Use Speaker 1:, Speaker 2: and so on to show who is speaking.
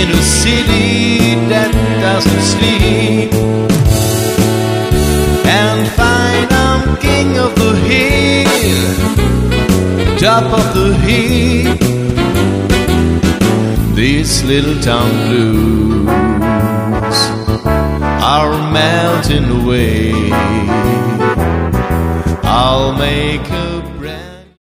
Speaker 1: in a city that doesn't sleep, and find I'm king of the hill, top of the heap. These little town blues are melting away. I'll make a